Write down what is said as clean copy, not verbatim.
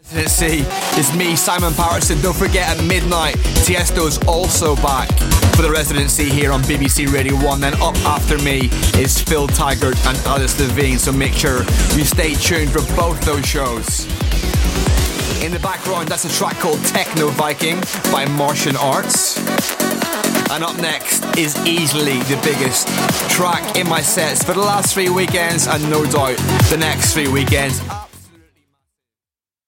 See, it's me, Simon Patterson. Don't forget at midnight, Tiesto's also back for the residency here on BBC Radio 1. Then up after me is Phil Taggart and Alice Levine. So make sure you stay tuned for both those shows. In the background, that's a track called Techno Viking by Martian Arts. And up next is easily the biggest track in my sets for the last 3 weekends, and no doubt the next 3 weekends.